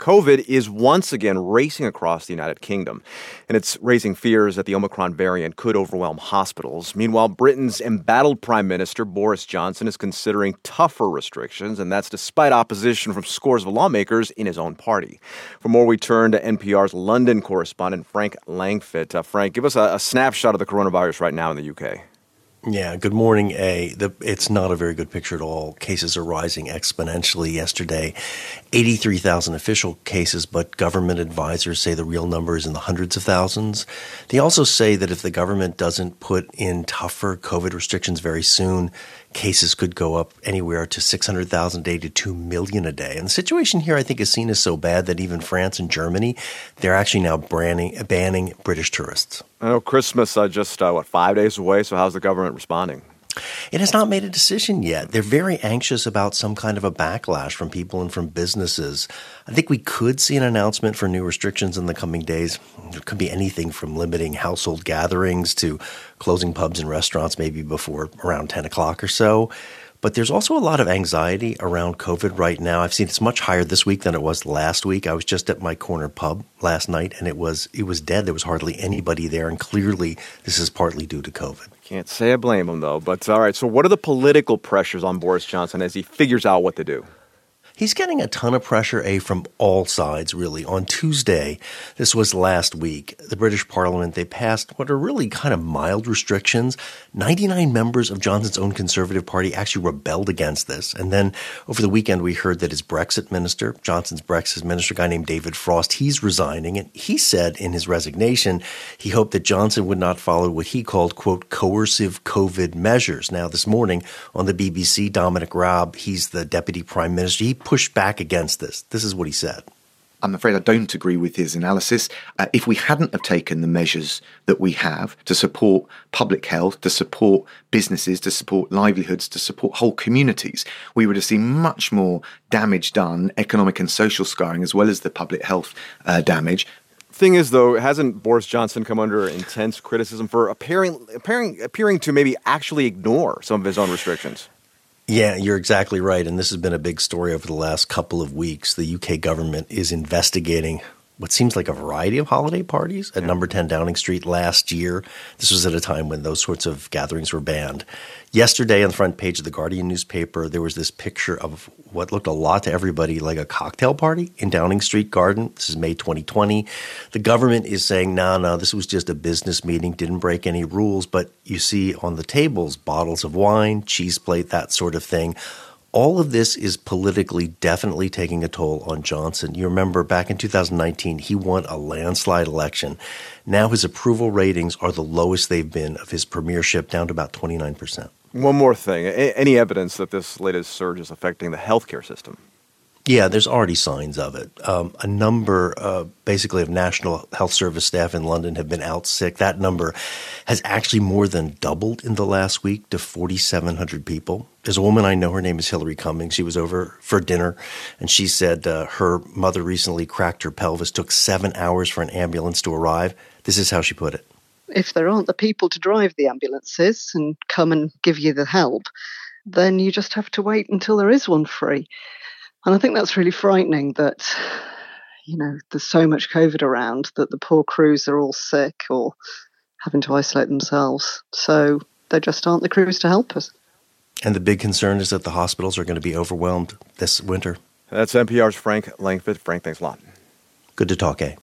COVID is once again racing across the United Kingdom, and it's raising fears that the Omicron variant could overwhelm hospitals. Meanwhile, Britain's embattled Prime Minister Boris Johnson is considering tougher restrictions, and that's despite opposition from scores of lawmakers in his own party. For more, we turn to NPR's London correspondent Frank Langfitt. Frank, give us a snapshot of the coronavirus right now in the UK. Yeah, good morning, It's not a very good picture at all. Cases are rising exponentially yesterday. 83,000 official cases, but government advisors say the real number is in the hundreds of thousands. They also say that if the government doesn't put in tougher COVID restrictions very soon, cases could go up anywhere to 600,000 a day to 2 million a day. And the situation here, I think, is seen as so bad that even France and Germany, they're actually now banning British tourists. I know Christmas just, 5 days away, so how's the government responding? It has not made a decision yet. They're very anxious about some kind of a backlash from people and from businesses. I think we could see an announcement for new restrictions in the coming days. It could be anything from limiting household gatherings to closing pubs and restaurants maybe before around 10 o'clock or so. But there's also a lot of anxiety around COVID right now. I've seen it's much higher this week than it was last week. I was just at my corner pub last night, and it was dead. There was hardly anybody there, and clearly this is partly due to COVID. Can't say I blame him, though. But all right, so what are the political pressures on Boris Johnson as he figures out what to do? He's getting a ton of pressure, from all sides, really. On Tuesday, this was last week, the British Parliament, they passed what are really kind of mild restrictions. 99 members of Johnson's own Conservative Party actually rebelled against this. And then over the weekend, we heard that his Brexit minister, Johnson's Brexit minister, a guy named David Frost, he's resigning. And he said in his resignation, he hoped that Johnson would not follow what he called, quote, coercive COVID measures. Now, this morning on the BBC, Dominic Raab, he's the deputy prime minister, he pushed back against this. This is what he said. I'm afraid I don't agree with his analysis. If we hadn't have taken the measures that we have to support public health, to support businesses, to support livelihoods, to support whole communities, we would have seen much more damage done, economic and social scarring, as well as the public health damage. Thing is, though, hasn't Boris Johnson come under intense criticism for appearing to maybe actually ignore some of his own restrictions? Yeah, you're exactly right. And this has been a big story over the last couple of weeks. The UK government is investigating what seems like a variety of holiday parties at number 10 Downing Street last year. This was at a time when those sorts of gatherings were banned. Yesterday, on the front page of the Guardian newspaper, there was this picture of what looked a lot to everybody like a cocktail party in Downing Street Garden. This is May 2020. The government is saying, no, this was just a business meeting, didn't break any rules. But you see on the tables bottles of wine, cheese plate, that sort of thing. All of this is politically definitely taking a toll on Johnson. You remember back in 2019, he won a landslide election. Now his approval ratings are the lowest they've been of his premiership, down to about 29%. One more thing. Any evidence that this latest surge is affecting the healthcare system? Yeah, there's already signs of it. A number, basically, of National Health Service staff in London have been out sick. That number has actually more than doubled in the last week to 4,700 people. There's a woman I know, her name is Hillary Cummings. She was over for dinner, and she said her mother recently cracked her pelvis, took 7 hours for an ambulance to arrive. This is how she put it. If there aren't the people to drive the ambulances and come and give you the help, then you just have to wait until there is one free. And I think that's really frightening that, there's so much COVID around that the poor crews are all sick or having to isolate themselves. So there just aren't the crews to help us. And the big concern is that the hospitals are going to be overwhelmed this winter. That's NPR's Frank Langfitt. Frank, thanks a lot. Good to talk,